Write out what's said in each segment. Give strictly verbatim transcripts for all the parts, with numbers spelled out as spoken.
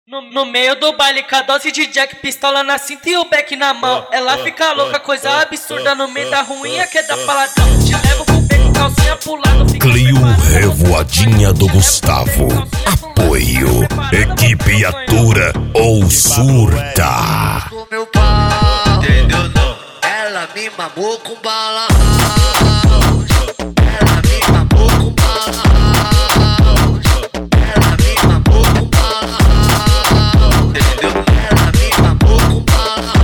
No, no meio do baile, com a dose de Jack, pistola na cinta e o beck na mão. Ela fica louca, coisa absurda no meio da ruinha que é da paladão. Te levo pro beco, calcinha pro lado. Clio Revoadinha do Gustavo. Apoio. Equipe Atura ou Surta. Meu pau, entendeu não? Ela me mamou com bala. Ela me mamou com bala. Ela me mamou com bala. Entendeu? Ela me mamou com bala.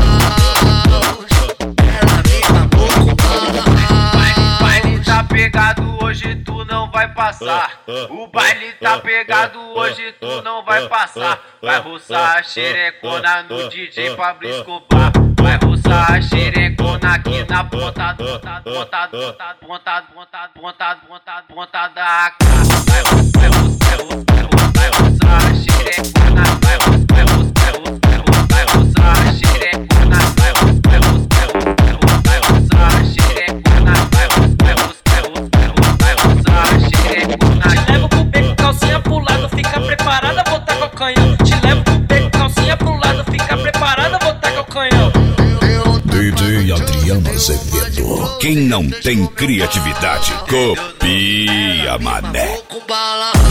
Ela me mamou com bala. O baile tá pegado, hoje tu não vai passar. O baile tá pegado, hoje tu não vai passar. Vai roçar a xerecona no D J Pablo Escobar. Vai roçar a xerecona aqui na ponta, ponta, ponta, ponta, ponta, ponta, ponta, ponta, ponta da A K. Vai roçar, vai roçar a xerecona, vai roçar, vai roçar, vai roçar a xerecona, vai roçar, vai roçar a xerecona, vai roçar, vai roçar a xerecona. Te levo pro beco, calcinha pro lado, fica preparada, botar com o canhão. Te levo pro beco, calcinha pro lado, fica preparada, botar com o canhão. D J Adriano Azevedo. Quem não tem criatividade, copia, mané. Com bala.